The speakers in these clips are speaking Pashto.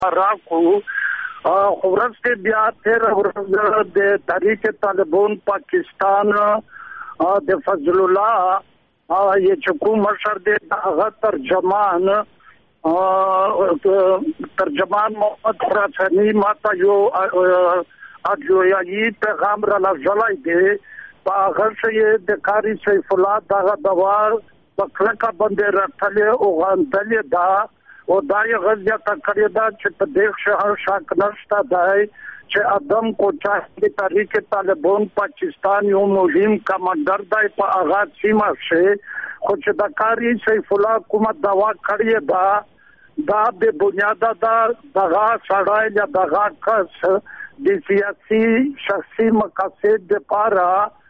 راکو خورسته بیا تیر ورځ د تحریک طالبان پاکستان د فضل الله یہ چکو مشر د هغه ترجمان محمد خراسانی ماته یو اجویایی پیغام را لږلای دی په هغه شی د کاری سیف الله دغه دوار پکړه باندې راټلې او غندلې دا او دای غزیا تکړه دا چې په دیخ شهر شاک نشته دی چې ادم کوچا د تحریک طالبان پاکستان یو مهم کمانډر دی په هغه سیمه شي خو چې د کاری سیف الله حکومت دوا کړی دا به بنیاد دا دغه سړی یا دغه کس د سیاسي شخصي مقاصد لپاره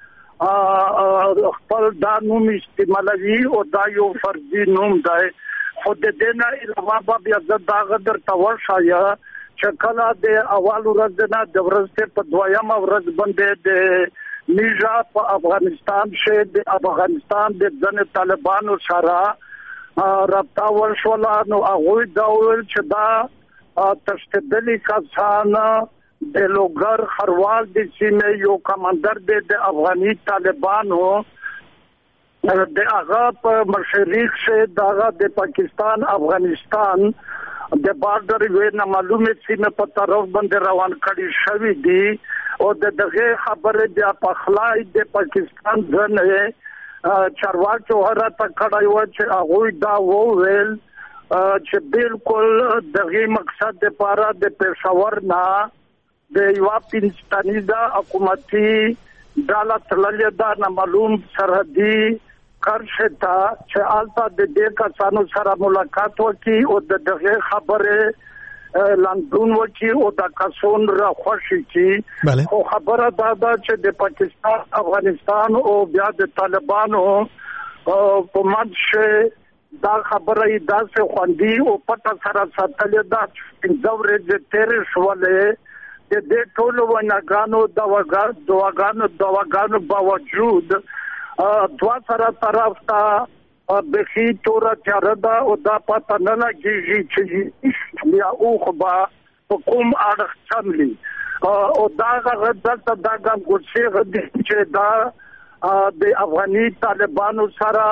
خپل دا نوم استعمالوي او دا یو فرضي نوم دی خو د دې نه علاوه بیا دغه درته ورشایه چې کله د اول ورځ نه د ورځې په دویم ورځ باندې د نیجا په افغانستان کې د افغانستان د ځن طالبانو سره رابطه ورشوله نو هغه دا ویل چې دا تشددي کسان د لوګر خروال د سیمې یو کمانډر د افغاني طالبانو د هغه په مشرق شه دغه د پاکستان افغانستان د بارډر وینا معلومه سیمه په طرف باندې روان کړي شوی دي او دغه خبره د اخلاق د پاکستان ځنه چارواکو هره تکړه و چې هغه دا وویل چې بالکل دغه مقصد لپاره د پېښور نه د یو پاکستاني حکومتي دولت للیدا معلوم سرحدي کرشتا چې آلتا د دې کسانو سره ملاقات وکي او دغه خبره لندن وکي او د کسون را خوشي کی او خبره دا چې د پاکستان افغانستان او بیا د طالبانو په منځ دا خبره داسې خوندي او پټه سره ساتلې دا چې دورې د تیر شولې د ټولو وناګانو دواګانو باوجود دوا سره طرف ته بخي تورا چاردا او دا پته نه لګي چې بیا او خبا کوم اړه چملي او دا غدلته دا ګوڅه غدي چې دا د افغاني طالبانو سره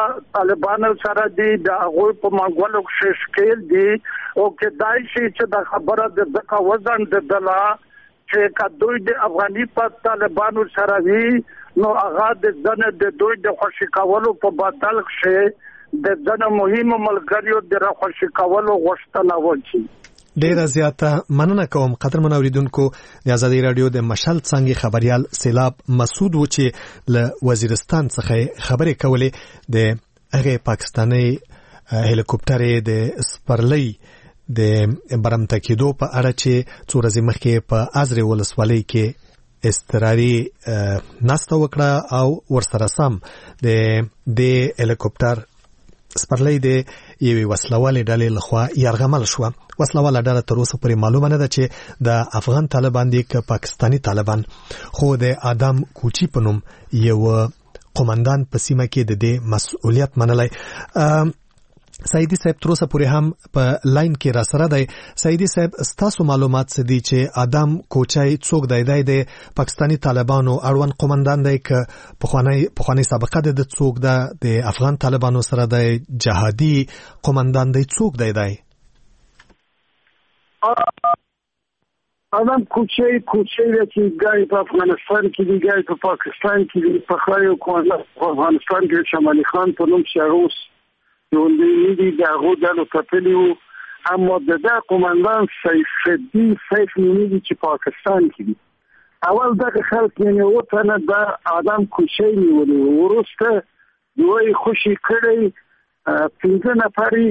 دي د هغه په منګولو کې شکل دي او کدای شي چې دا خبره د ځکه وزن د دلا چې کدوې د افغاني طالبانو سره وي نو هغه د ځنه د دوی د خوشی کولو په بدل کې د ځنه مهمه ملګریو د خوشی کولو غوښتنه وکړي. ډیره زیاته مننه کوم قدرمن اوریدونکو د آزادۍ رادیو د مشال څنګه خبريال سیلاب مسعود و چې له وزیرستان څخه خبرې کولې د هغه پاکستاني هلیکوپټر د سپرلی د برمته کېدو په اړه چې څو ورځې مخکې په ازرې ولسوالۍ کې استراري ناسته وکړه او ورسره سم د هلیکوپټر سپرلی د یوې وسلوالې ډلې لخوا یرغمل شو. وسلواله ډله تر اوسه پورې معلومه نه ده چې د افغان طالبان دي که پاکستاني طالبان خو د آدم کوچی په نوم یو قومندان په سیمه کې د دې مسؤلیت منلی. سعیدی صاحب تر اوسه پورې هم په لاین کې را سره دی. سعیدی صاحب ستاسو معلومات څه دي چې آدم کوچی څوک دی د پاکستاني طالبانو اړوند قومندان دی که پخوانی سابقه د څوک ده د افغان طالبانو سره د جهادي قومندان دی څوک دی آدم کوچی دی چې ګای په افغانستان کې دی ګای په پاکستان کې دی په خایو قومندان افغانستان کې شمالي خان په نوم شاروس یو دی دغه دلو کتلیو اما دغه قومندان سیف الدین سیف نیمی چې پاکستان کې دی اول دغه خلک یې وته د آدم کوچی نیولې ورسته دوی خوشي کړي 15 نفرې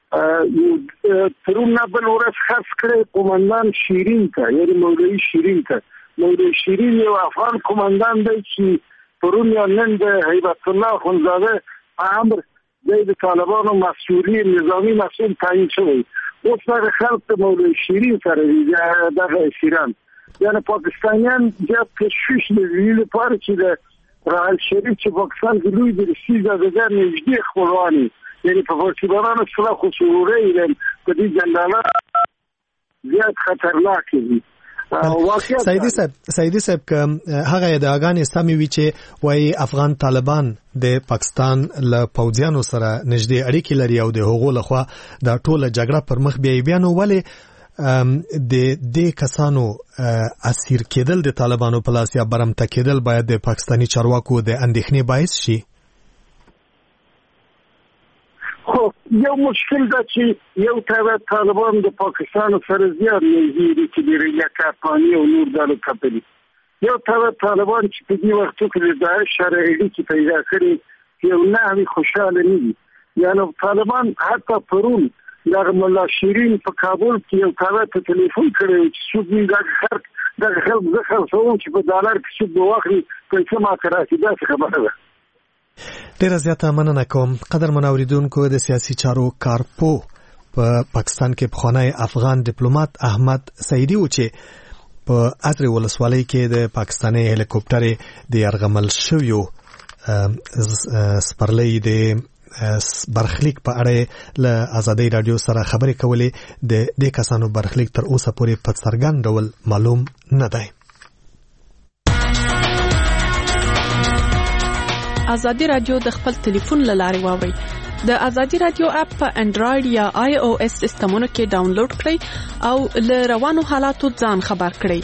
ترونه بل ورځ خاص کړي قومندان شیرین ته یعنی مولوی شیرین یو افغان قومندان دی چې پرون نن د هیبت الله خنزاده امر د طالبانو مسؤلیت نظامی مسؤل تعیین شوی اوس هغه خلک د مولوی شیرین سره دغه شیران یعنی پاکستانیان د تشویش لري لپاره چې د راحل شریف چې پاکستان کې لوی د سیزه د نږدې خپلوانی یعنی په ورتیبانو سره خصوصي رېل په دې جنډاله زیات خطرناک دي. سیدی صاحب که هغه ادعاګانې سمې وي چې وایي افغان طالبان د پاکستان له پوځیانو سره نږدې اړیکې لري او د هغو لخوا د ټوله جګړه پر مخ بیایي، نو ولې د دې کسانو اسیر کېدل د طالبانو په لاس یا برمته کېدل باید د پاکستاني چارواکو د اندېښنې باعث شي؟ خو یو مشکل دا چې یو طرف طالبان د پاکستان سره زیات نږدې دي چې لري یا افغاني او نور ډول کپلي، یو طرف طالبان چې په دې وخت کې د داعش سره اړیکې پیدا کړي یو نه خوشاله نه دي. یعنی طالبان حتی پرون د مولا شیرین په کابل کې یو طرف ته ټلیفون کړی چې څوک د خلک چې په ډالر کې څوک واخلي پیسې ماته راځي. دا څه خبره ده؟ ډیره زیاته مننه کوم. قدرمن اوریدونکو، د سیاسي چارو کارپو په پاکستان کې پخوانی افغان ډیپلوماټ احمد سعیدی و چې په اتری ولسوالۍ کې د پاکستاني هلیکوپټر د یرغمل شویو سپرلۍ د برخلیک په اړه له آزادۍ رادیو سره خبرې کولې. د دې کسانو برخلیک تر اوسه پورې په څرګند ډول معلوم نه دی. آزادی رادیو د خپل ټلیفون له لارې واورئ. د آزادی رادیو اپ په انډرایډ یا آی او اس سیسټمونو کې ډاونلوډ کړئ او له روانو حالاتو ځان خبر کړئ.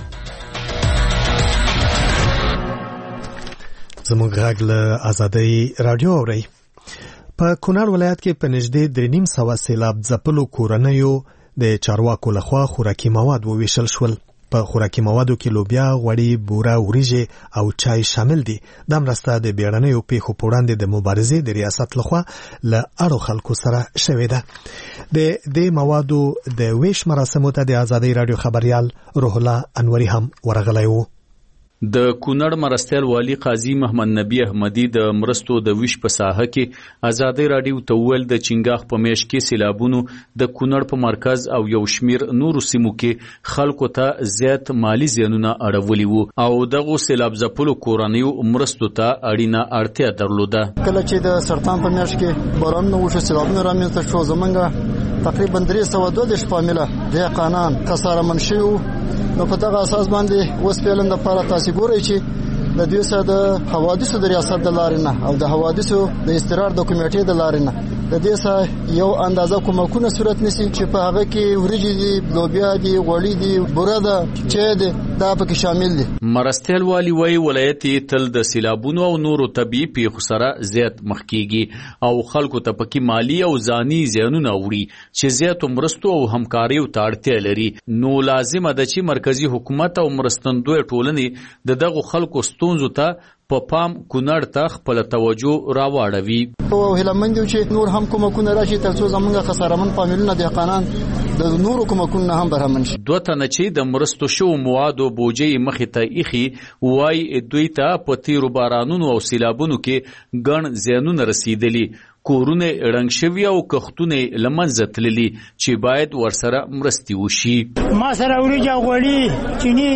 زموږ غږ له آزادی رادیو اورئ. په کونړ ولایت کې په نږدې 350 سیلاب ځپلو کورنیو د چارواکو لخوا خوراکي مواد وویشل شول. په خوراکي موادو کې لوبیا، غوړي، بوره، وریجې او چای شامل دي. دا مرسته د بیړنیو پیښو په وړاندې د مبارزې د ریاست لخوا له اړو خلکو سره شوې ده. د دې موادو د ویش مراسمو ته د آزادۍ رادیو خبريال روح الله انوري هم ورغلی و. د کونړ مرستیال والی قاضي محمد نبی احمدی د مرستو د ویش په ساحه کې آزادۍ رادیو ته ویل د چنګاخ په میش کې سیلابونو د کونړ په مرکز او یو شمیر نورو سیمو کې خلکو ته زیات مالی زیانونه اړولي وو او دغه سیلاب ځپلو کورنیو مرستو ته اړینه اړتیا درلوده. کله چې د سرطان په میش کې باران نو وشو سیلابونه رامنځته شو، زمونږ تقریبا 312 فامیله د قانون خساره منشي نو په دغه اساس باندې اوس پیلن د لپاره تاسو ګورئ چې د دې سره د حوادثو د ریاست د لارې نه او د حوادثو د استقرار د کمیټې د لارې نه د دې سره یو اندازه کومکونه صورت نشي چې په هغه کې وريجي دي، لوبیا دي، غوړي دي، بوره ده، چای ده، دا پکې شامل دي. مرستیال والی وای ولایت تل د سیلابونو او نورو طبيعي پیښو سره زیات مخ کیږي او خلکو ته پکې مالی او ځاني زیانونه وړي چې زیات مرستو او همکاریو ته اړتیا لري. نو لازم ده چې مرکزی حکومت او مرستندوی ټولنې دغه خلکو ستونزو ته په پام کونړ ته خپل توجه راوړوي. او هلمند چې نور هم کومکونه راشي ترڅو زمونږ خسارمن فامیلونه د قانون د نورو کومکونه هم برهمن شي. دوه تنه چې د مرستو شو موادو بوجي مخې ته ایخي وای دوی ته په تیرو بارانونو او سیلابونو کې ګڼ زیانونه رسیدلي، کورونه رنګ شوی او کختونه لمنځه تللي چې باید ورسره مرستي وشي. ما سره وريجه، غوړي، چینی،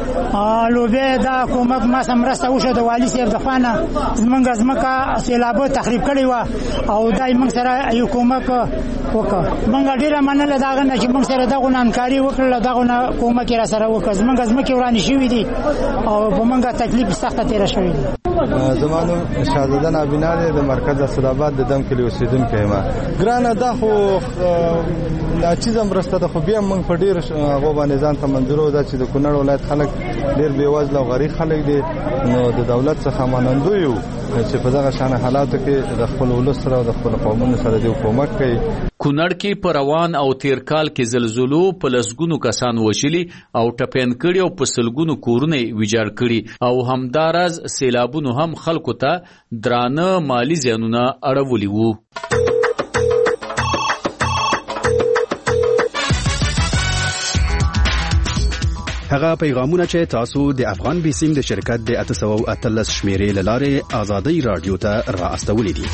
لوبیا دا کومک ما سره مرسته وشو د والی صاحب د خوانه زمونږه سیلابو تخریب کړی و او دای موږ سره یو کومک وکړ. موږ ډیره مننه داغه نه چې موږ سره دغه نانکاری وکړل، دغه کومک را سره وکړ. زمونږه ورانی شوې دي او په موږ تکلیف سخته تیر شوې دي. زمانو شاهزاده نابینا د مرکز اسداباد د دم کلی اوسیدونکو ما ګرانه دا خو ناچیزه مرسته ده، خو بیا موږ په ډیر هغه باندې ځان ته منځورو ده چې د کونړ ولایت خلک ډیر بیوزله او غریب خلک دي، نو د دولت څخه منندو یو چې په دغه شان حالاتو کې د خپل ولس سره او د خپل قومونو سره دی کومک کوي. کونړ کې پروان او تیر کال کې زلزلو په لسګونو کسان وشلي او ټپین کړي او په سلګونو کورونه ویجاړ کړي او همدارز سیلابونو هم خلکو ته درانه مالی زیانونه اړولي وو. هغه پیغامونه چې تاسو د افغان بیسیم د شرکت د 813 شمیرې لاره آزادۍ رادیو ته را استولې دي.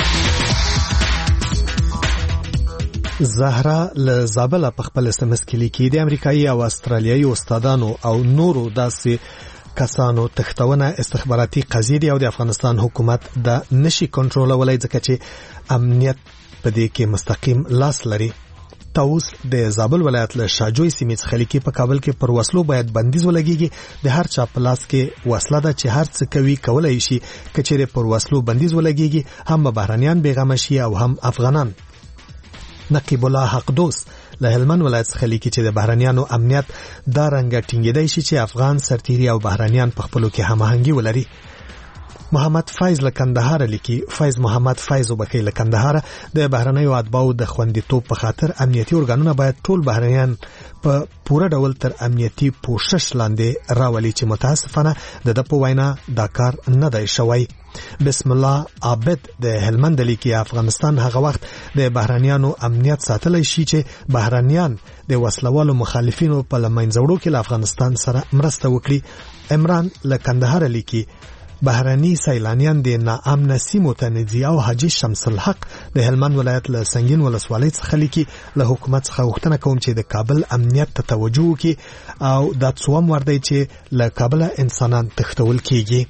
زهرا له زابل په خپل SMS کې لیکي د امریکایي او استرالیایي استادانو او نورو داسې کسانو تختونه استخباراتي قضیې او د افغانستان حکومت د نشي کنټرولولای ځکه چې امنیت په دې کې مستقیم لاس لري. تاوس د زابل ولایت له شاجوی سیمې څخه لیکي په کابل کې پر وسلو باید بندیز ولګیږي. د هر چا په لاس کې وسله ده چې هر څه کوي کولای شي. کچېرې پر وسلو بندیز ولګیږي هم بهرانيان بیغمه شي او هم افغانان. نقیب الله حق دوست له هلمند ولایت څخه لیکي چې د بهرانيانو امنیت دا رنګ ټینګیدای شي چې افغان سرتیري او بهرانيان په خپلو کې هماهنګي ولري. محمد فایز له کندهار لیکي. فایز محمد فایز وبکې له کندهار د بهرنیو اتباعو د خوندیتوب په خاطر امنیتي ارګانونه باید ټول بهرنیان په پوره ډول تر امنیتي پوښښ لاندې راولي چې متاسفانه د په وینا دا کار نه دی شوی. بسم الله عابد د هلمند لیکي افغانستان هغه وخت د بهرنیانو امنیت ساتلی شي چې بهرنیان د وسلوالو مخالفینو په لمنځوړو کې له افغانستان سره مرسته وکړي. عمران له کندهار لیکي بهرني سیلانیان د ناامن سیمو ته نځي او حاجی شمس الحق د هلمند ولایت له سنگین ولسوالۍ څخه لیکي له حکومت څخه غوښتنه کوم چې د کابل امنیت ته توجه وکړي او دا څوم وردی چې له کابل انسانان تښتول کیږي.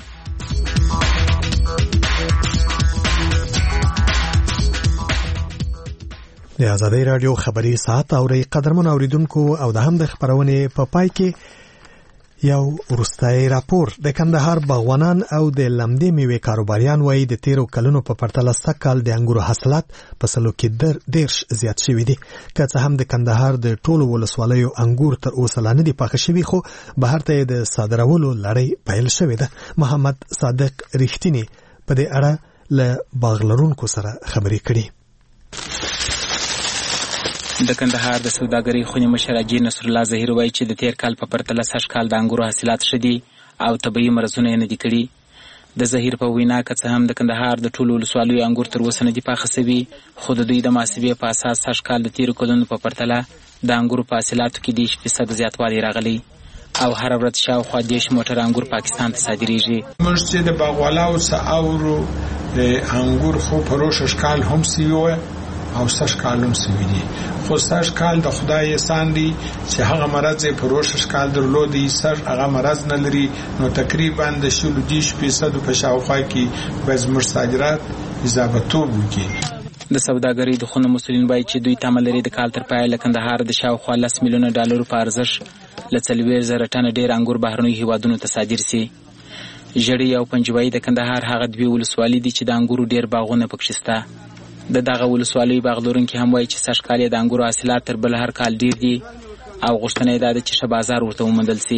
د آزادۍ رادیو خبري ساعت اوري قدرمن اوریدونکو او د هم د خبرونه په پای کې یو وروستای راپور. د کندهار باغوانان او د لمدې میوې کاروباریان وایي د تیرو کلونو په پرتله سږکال د انګورو حاصلات په سلو کې ډېر زیات شوي دي. که څه هم د کندهار د ټولو ولسوالیو انګور تر اوسه لا نه دي پاخه شوي خو بهر ته یې د صادرولو لړۍ پیل شوې ده. محمد صادق رښتینی په دې اړه له باغلرونکو سره خبرې کړي. د کندهار د سوداګرۍ خونې مشر حاجي نصر الله ظهیر وایي چې د تیر کال په پرتله سږ کال د انګورو حاصلات ښه دي او طبیعي مرضونه یې نه دي کړي. د ظهیر په وینا که څه هم د کندهار د ټولو ولسوالیو انګور تر اوسه نه دي پاخه سوي خو د دوی د محاسبې په اساس سږ کال د تیرو کلونو په پرتله د انګورو په حاصلاتو کې 10% زیاتوالی راغلی او هر ورځ شاوخوا 10 موټر انګور پاکستان ته صادریږي. موږ چې د باغوالو څخه اورو د انګور خو پروش کال هم سیوه او سږ کال هم سوي دي خو سږ کال د خدای احسان دی چې هغه مرض یې پروش کال درلودي سږ هغه مرض نه لري نو تقریبا د 10% په شاوخوا کې به زموږ صادرات اضافه توب وکړي. د سوداګرۍ د خونو مسؤلین وایي چې دوی تمه لري د کال تر پایه له کندهار د شاوخوا 10 میلیونه ډالرو په ارزښت له 40,000 ټنه ډېر انګور بهرنیو هیوادونو ته صادر سي. ژړۍ او پنجوایي د کندهار هغه دوی ولسوالۍ دي چې د انګورو ډېر باغونه پکې شته. د دغه ولسوالۍ باغلرونکي هم وایي چې سږ کال د انګورو حاصلات تر بل هر کال ډېر دي او غوښتنه یې دا ده چې ښه بازار ورته وموندل سي.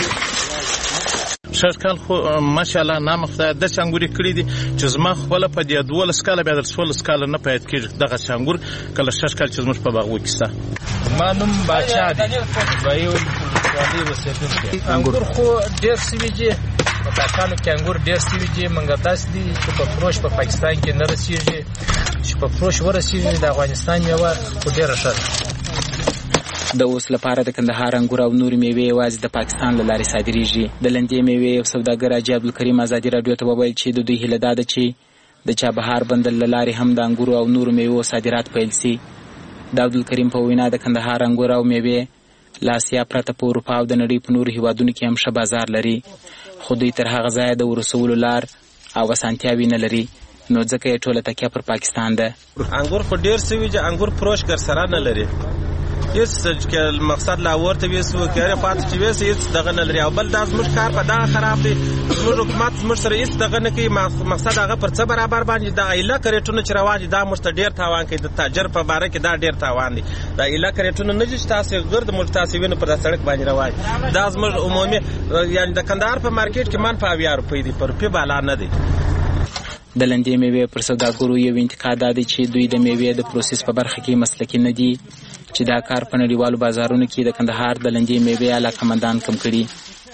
سږ کال خو ماشاءالله نام خدای داسې انګورې کړي دي چې زما خپله په دې 12 کاله بیا در 16 کاله نه پیدا کېږي دغسې انګور کله سږ کال چې زموږ په باغو کې شته. ما نوم باچا دی دوایي ولسوالۍ اوسېدونکی. انګور خو ډېر سوي دي په کاکانو کې انګور ډېر سوي دي مګر داسې دي چې په فروش په پاکستان کې نه رسېږي چې په فروش ورسېږي د افغانستان میوه خو ډېره ښه ده. د اوس لپاره د کندهار انګور او نورې میوې یوازې د پاکستان له لارې صادریږي. د لندې میوې یو سوداګر حاجي عبدالکریم ازادي راډیو ته وویل چې د دوی هیله دا ده چې د چابهار بندر له لارې هم د انګورو او نورو میوو صادرات پیل سي. د عبدالکریم په وینا د کندهار انګور او میوې له اسیا پرته په اروپا او د نړۍ په نورو هیوادونو کې هم ښه بازار لري خو دوی تر هغه ځایه د ورسولو لار او اسانتیاوې نه لري نو ځکه یې ټوله تکیه پر پاکستان ده. انګور خو ډېر سوي چې انګور فروش ګر سره نه لري هیڅ مقصد لا ورته ویسو کېره پات چې ویس هیڅ دغه نه لري او بل دا زموږ کار په دغه خراب دی زموږ حکومت زموږ سره هیڅ دغه نه کوي مقصد هغه پر څه برابر باندې د ایله کریټونه چې روان دي دا موږ ته ډېر تاوان کوي د تاجر په باره کې دا ډېر تاوان دي د ایله کریټونه نه دي چې تاسې ګرد موږ تاسې وینو پر سړک باندې روان دا زموږ عمومي یعنی د کندهار په مارکیټ کې من په 80 روپۍ دي پر روپۍ بالا نه دي. د لندې میوې پر سوداګرو یو انتقاد دی چې دوی د میوې د پروسس په برخه کې مسلکي نه دي چې دا کار په نړیوالو بازارونو کې د کندهار د لندې میوې علاقمندان کم کړي.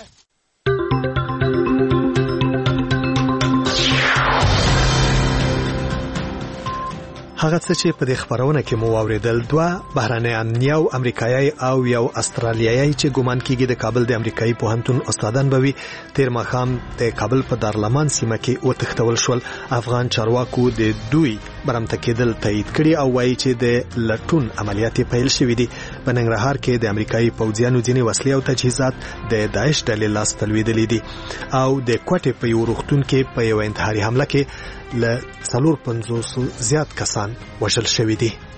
هغه څه چې په دې خبرونه کې مو واوریدل دوه بهرانيان یو امریکایي او یو استرالیایي چې ګومان کیږي د کابل د امریکایي پوهنتون استادان بوي تیر ماښام د کابل په دارلمان سیمه کې وتښتول شول. افغان چارواکو د دوی برمته کېدل تایید کړي او وایي چې د لټون عملیات پیل شوې دي. په ننګرهار کې د امریکایي پوځیانو ځینې وسلې او تجهیزات د داعش ډلې لاس ته لوېدلې دي او د کوټې په یو روغتون کې په یو انتحاري حمله کې له 450 زیات کسان وژل شوي دي.